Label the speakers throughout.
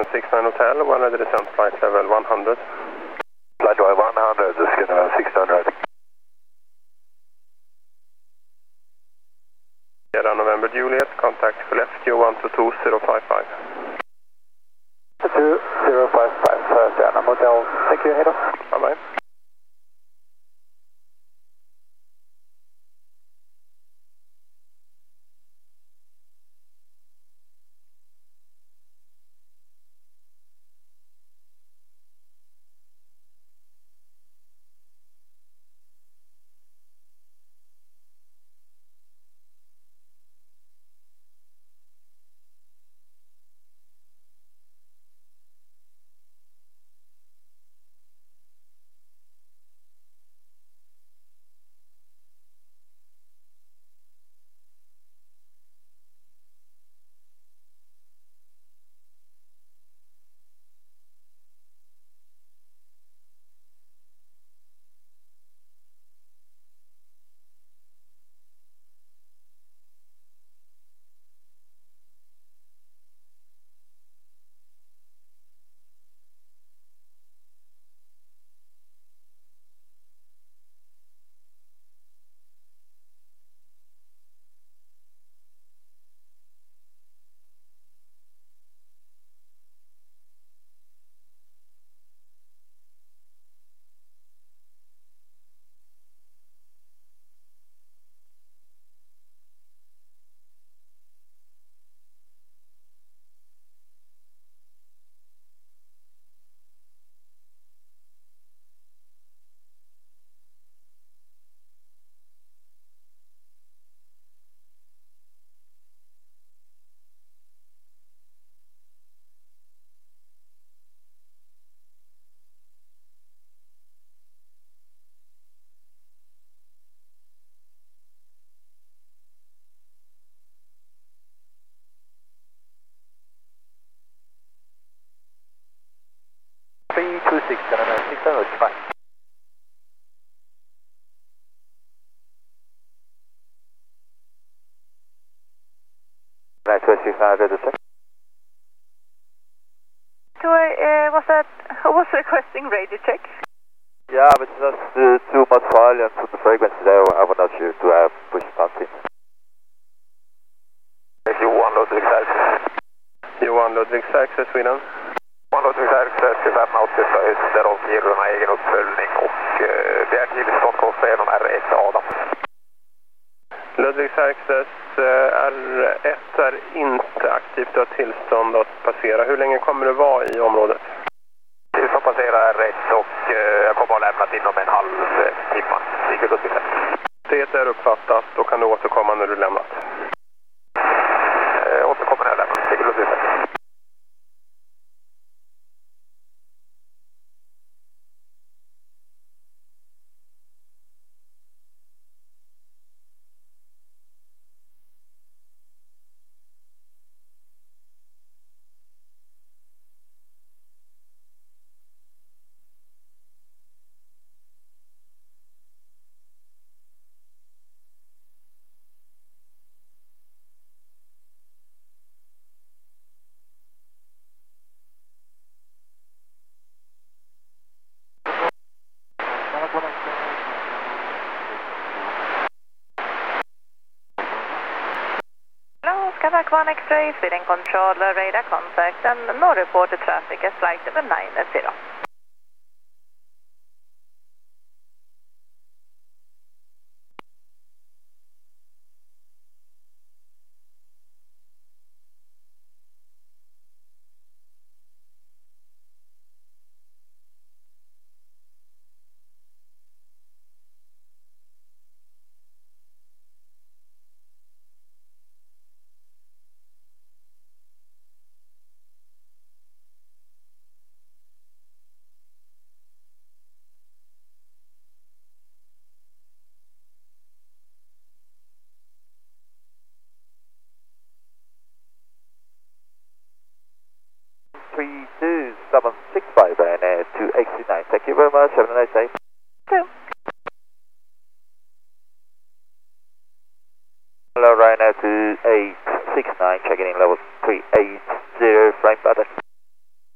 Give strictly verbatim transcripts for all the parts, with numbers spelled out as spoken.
Speaker 1: six nine Hotel, one ready descent flight level one hundred.
Speaker 2: Flight level one hundred, Sierra six hundred.
Speaker 1: Sierra November Juliet, contact for left, U one two two zero five five.
Speaker 2: two zero five five, uh, Sierra Hotel, thank you, head off.
Speaker 1: Bye bye.
Speaker 2: three two six, six hundred, fine. Nice, six hundred, sir.
Speaker 3: So, uh, was that, who was requesting radio check?
Speaker 2: Yeah, but it's just uh, too much volume to the frequency there. I will not sure to have push something. U one Ludwig Access.
Speaker 1: U one Ludwig Access, Sweden.
Speaker 2: U one Ludwig Access, tjugofem åttiosex, därav ger du en egen uppföljning och uh, begär tillstånd kosta genom R ett Adam.
Speaker 1: Ludwig Access, R ett är inte aktivt, du har tillstånd att passera. Hur länge kommer du vara i området?
Speaker 2: Tillstånd passera R ett och uh, jag kommer att lämna inom en halv uh, timme.
Speaker 1: Det är uppfattat, då kan du återkomma när du lämnat.
Speaker 2: Uh, återkommer när jag lämnat,
Speaker 3: Kazakh one X-ray, Sweden controller, radar contact, and no reported traffic as flight level nine zero.
Speaker 2: three two seven six five and uh, two eight nine. Thank you very much. Have a nice day.
Speaker 3: Two.
Speaker 2: Hello, Ryanair two eight six nine, checking in level three eight zero, flying pattern.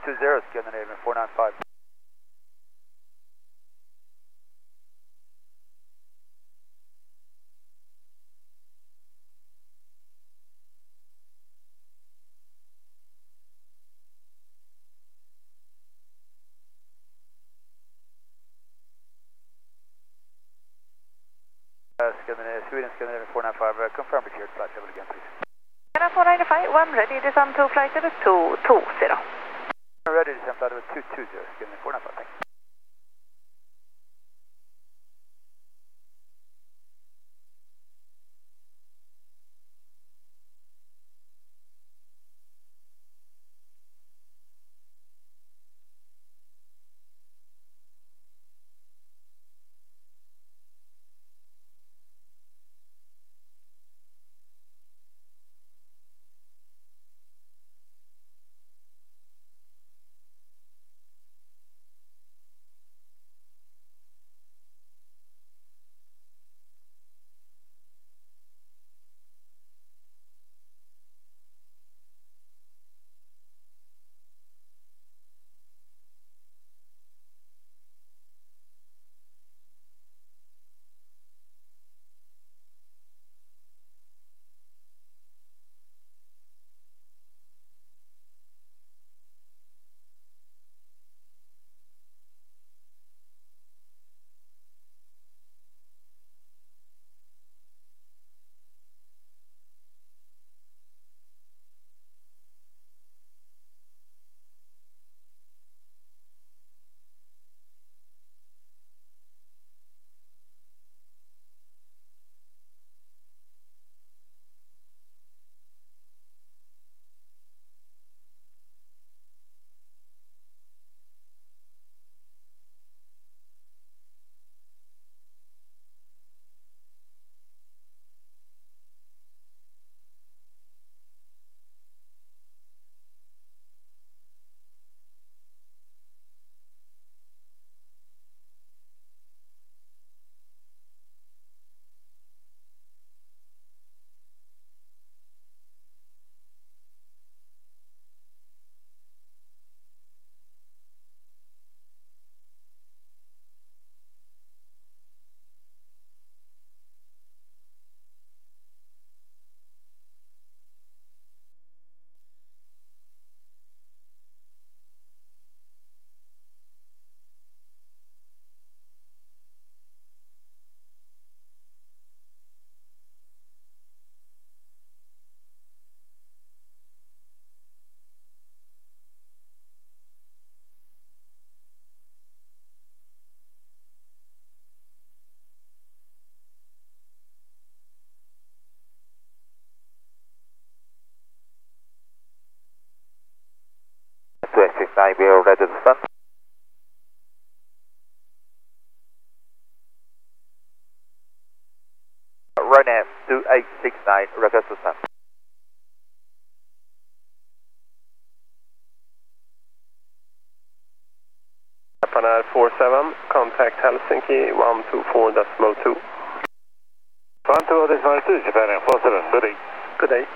Speaker 4: two zero, Scandinavian four nine five. Uh, Scandinavian, Sweden, Scandinavian four nine five, uh, confirm it here, flight level again, please.
Speaker 3: Scandinavian four nine five, one ready, descend to flight level two two zero.
Speaker 4: Ready, descend flight level two two zero, Scandinavian four nine five, thanks.
Speaker 2: two eight six nine, we are ready to descend. Right now, two eight six nine, request to descend.
Speaker 1: Japan Air four seven, contact Helsinki one two four decimal two.
Speaker 2: one two four decimal two, Japan Air four seven, good day.
Speaker 1: Good day.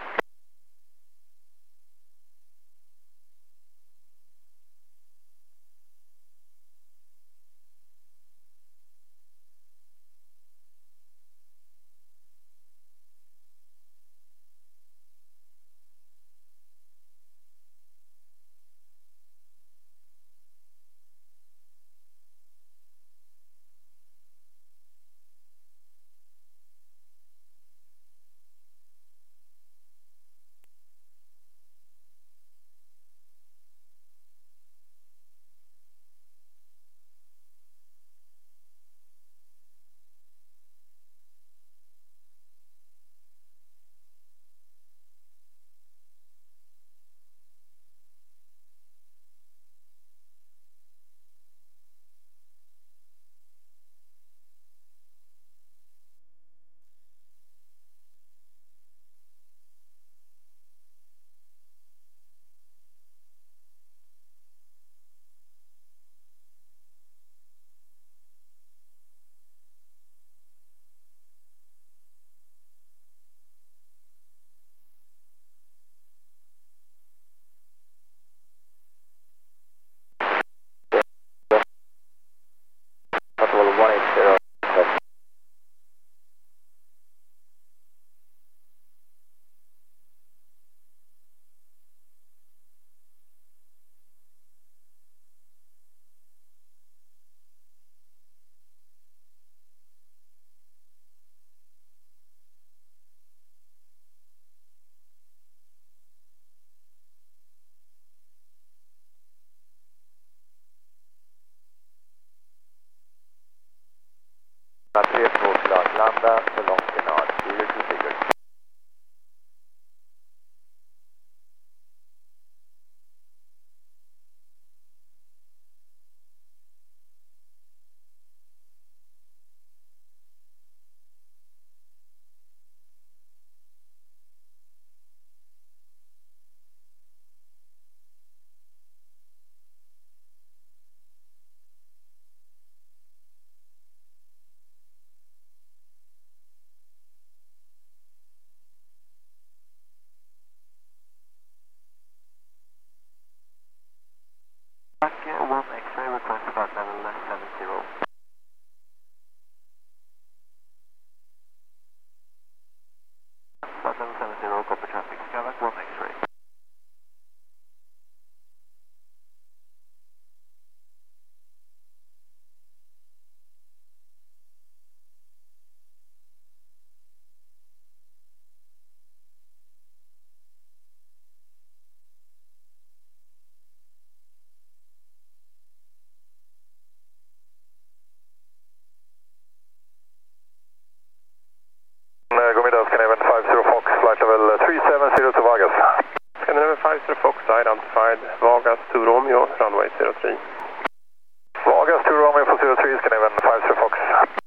Speaker 1: three.
Speaker 2: August two Romeo for zero three, Scandinavian five zero Fox.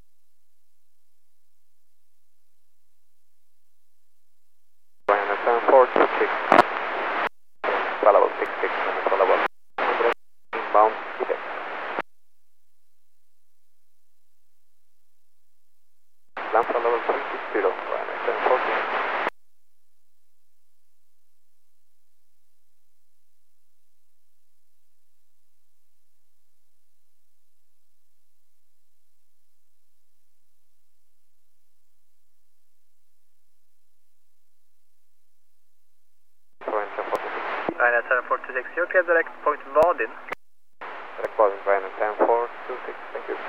Speaker 2: seven four two six. Level six six, level inbound, okay. Land for level three six zero, seven four two.
Speaker 4: Ryanair seven four two six, you're clear direct point Vadin.
Speaker 2: Direct Vadin, Ryanair seven four two six, thank you.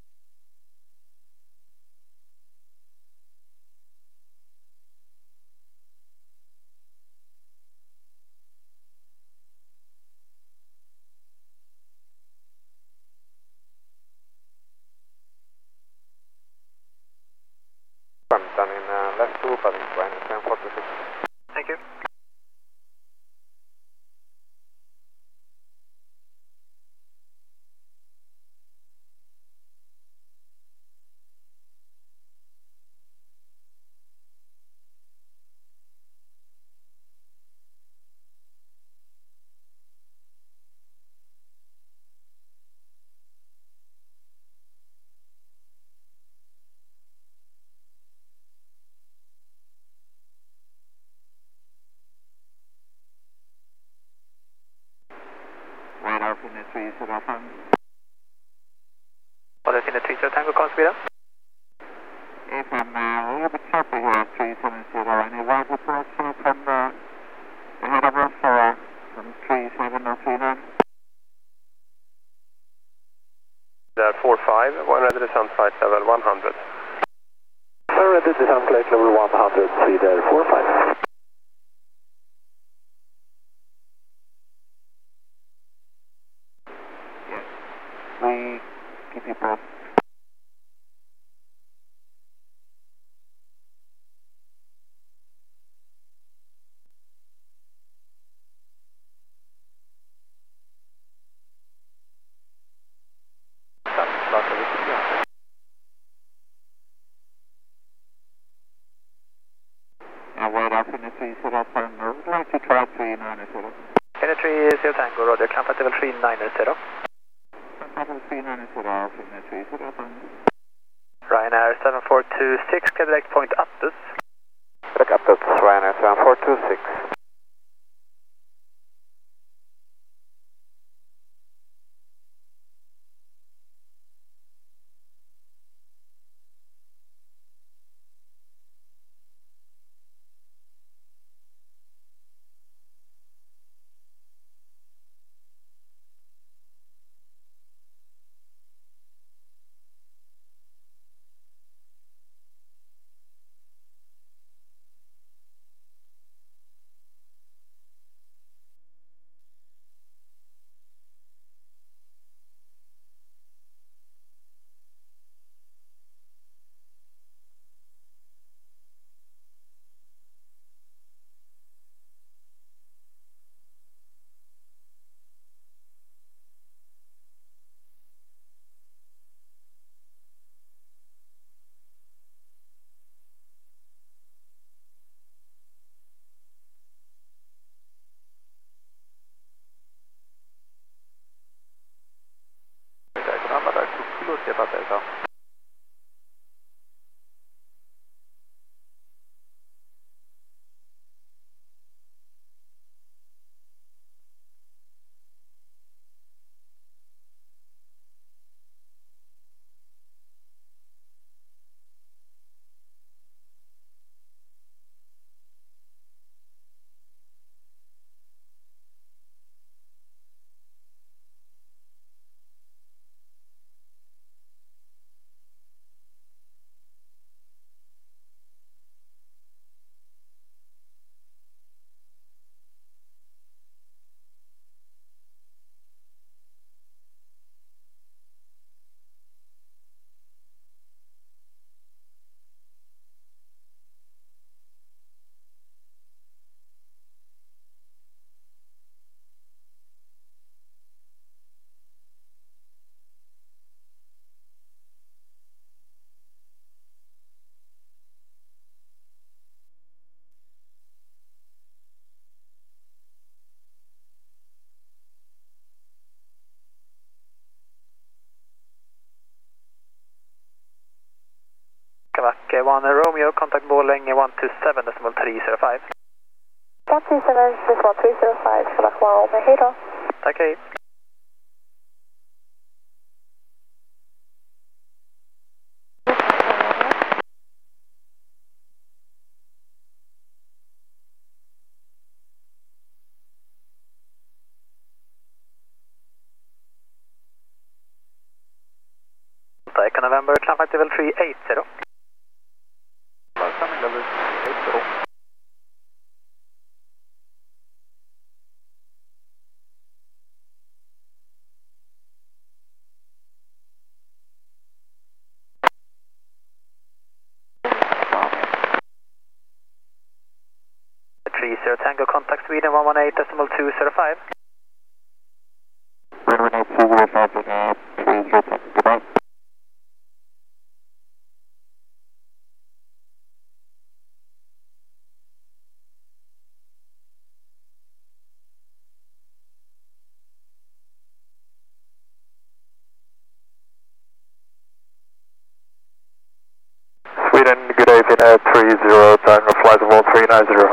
Speaker 2: I'm done in uh, left two, but it's Ryanair seven four two six.
Speaker 4: Thank you.
Speaker 2: Radar Finne three zero five.
Speaker 4: What is in the three zero Tango, call speed up?
Speaker 2: If I'm uh, a little bit choppy here at three seven zero, any wide reports uh, from uh, ahead of us or from three seven or three nine?
Speaker 1: Där four five, one ready descent flight level one hundred.
Speaker 2: One ready descent flight level one hundred, three there, four five. Yes, we keep you posted. And radar Finne three zero five, I would like to try three nine zero.
Speaker 4: Finne three zero Tango, Roger, climb at level three nine zero.
Speaker 2: Level three nine zero, Finne three zero five.
Speaker 4: Ryanair seven four two six, clear direct point Aptus.
Speaker 2: Direct Aptus, Ryanair seven four two six.
Speaker 4: Okay, one uh, Romeo, contact Borlänge one two seven decimal three zero five.
Speaker 5: one two seven decimal three zero five, Quebec one Romeo, hej då.
Speaker 4: Tack, hej. Echo November, climb flight level three eighty. Climbing level three eighty. three zero Tango, contact Sweden one one eight decimal two zero five.
Speaker 2: one one eight two zero five, uh, three zero, goodbye.
Speaker 6: Sweden, good day, Finnair three zero, Tango, flight level three nine zero.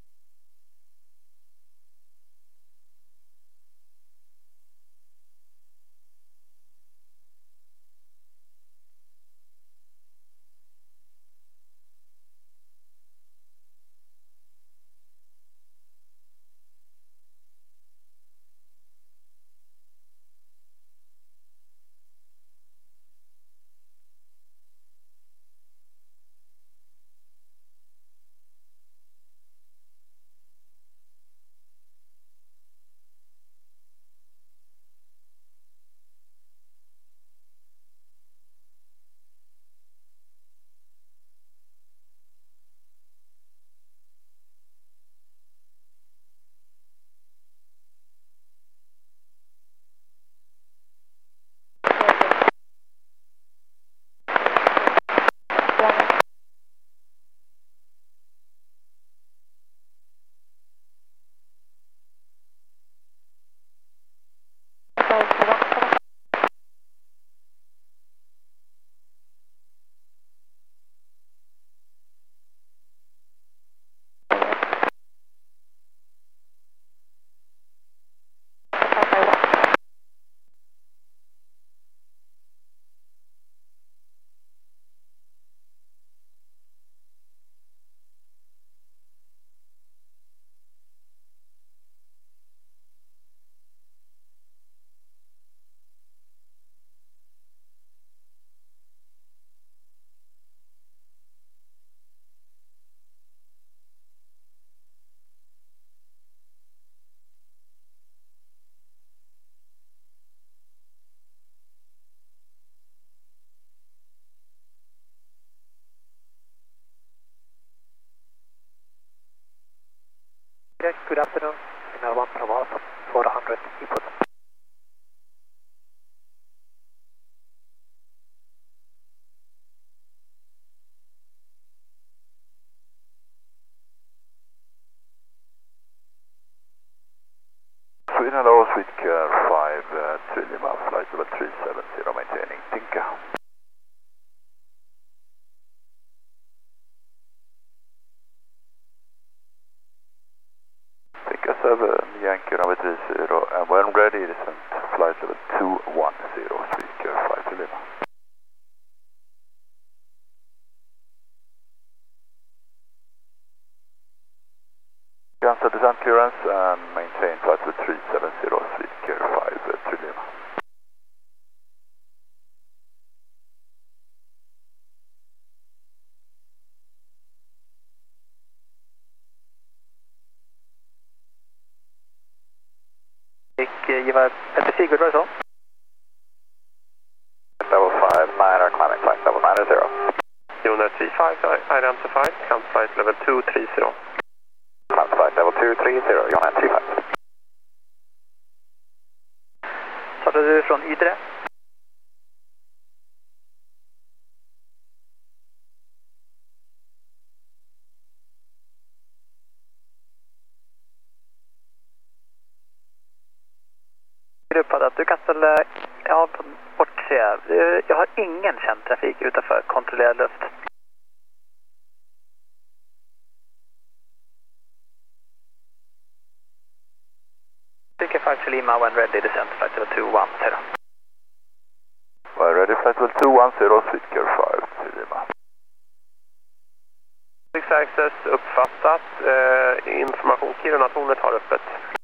Speaker 4: Good afternoon, Finnair one Bravo four hundred, input.
Speaker 6: Sweden, hello, Swedecare five uh, three Lima, flight level three seven zero, maintaining Tinka. Tinka seven, Yankee number three zero, and when ready, descent flight level two one zero, Swedecare five three Lima. Cancel descent clearance and maintain flight level three seven zero, Swedecare five three Lima.
Speaker 4: Give a P C, good result.
Speaker 6: Level five nine are climbing flight level nine zero.
Speaker 1: Unit three five identified, climb flight level two three zero.
Speaker 6: Climb flight level two three zero, Unit three five.
Speaker 4: Startar du från Ydre? Uppfattat. Du kan ställa ja, bort se. Jag har ingen känd trafik utanför kontrollerad luft. Lima, when ready, descent flight level two one zero.
Speaker 6: Well, ready flight level two one zero, Sweetcar five till Lima.
Speaker 1: Ludvigs Access uppfattat. Eh, information Kiruna-tornet har öppet.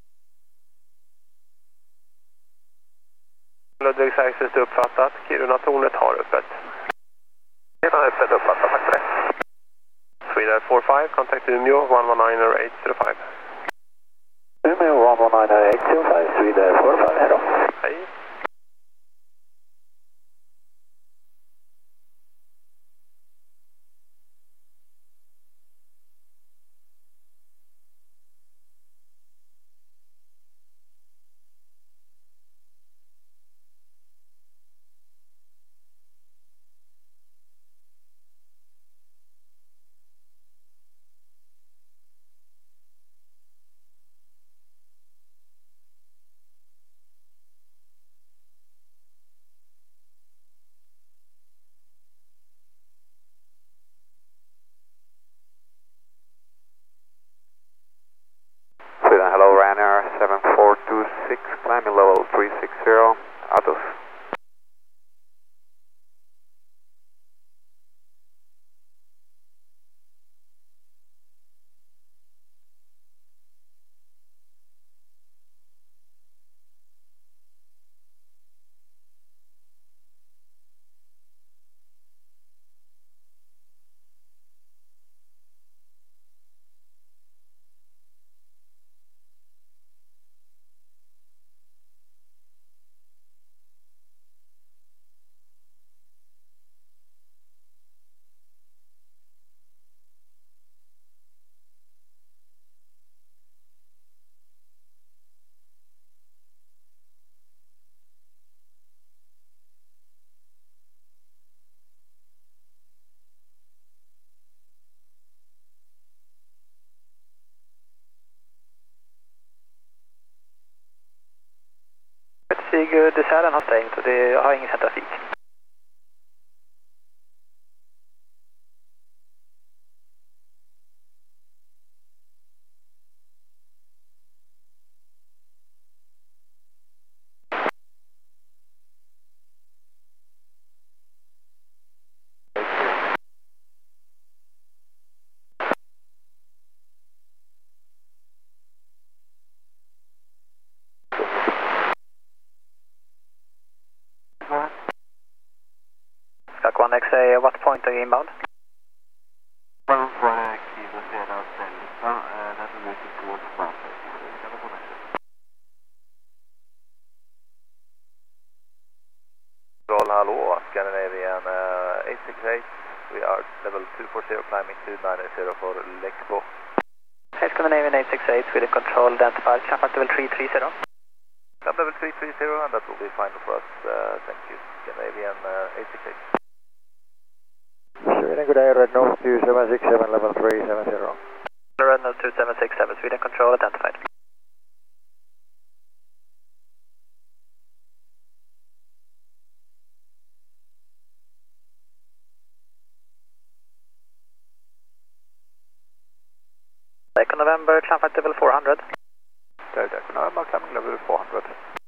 Speaker 1: Ludvigs Access uppfattat. Kiruna-tornet har öppet.
Speaker 4: Kiruna öppet uppfattat, tack för det.
Speaker 1: Sweden four five, contact Umeå one one nine eight zero five.
Speaker 4: Umeå one one nine eight zero five, Sweden four five, hej då.
Speaker 1: Hej.
Speaker 2: Sweden, hello, Ryanair seven four two six, climbing level three six zero, Atos.
Speaker 4: Sigurd, Sälen har stängt och det har ingen trafik. One X A, what point are you inbound?
Speaker 2: One for Kilo Sierra Delta, and that's moving towards Bamberg.
Speaker 6: Roll, hello, Scandinavian uh, eight six eight. We are level two four zero, climbing two nine zero for Lexbo.
Speaker 4: Hey, Scandinavian eight six eight, with a control identified, climb level three three zero.
Speaker 6: Climb level three three zero, and that will be fine for us. Uh, thank you, Scandinavian uh, eight six eight.
Speaker 4: Sweden, good day, Red North two seven six seven, level three seven zero. Red North two seven six seven, Sweden control identified. Echo November, climb flight level four hundred.
Speaker 6: Delta Echo November, climbing level four hundred.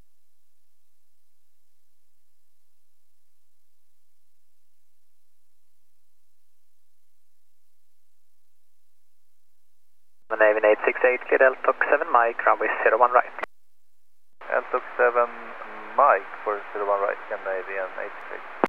Speaker 4: Scandinavian eight six eight, clear Delta seven Mike, runway zero one right.
Speaker 6: Delta seven Mike for zero one right, Scandinavian eight six eight.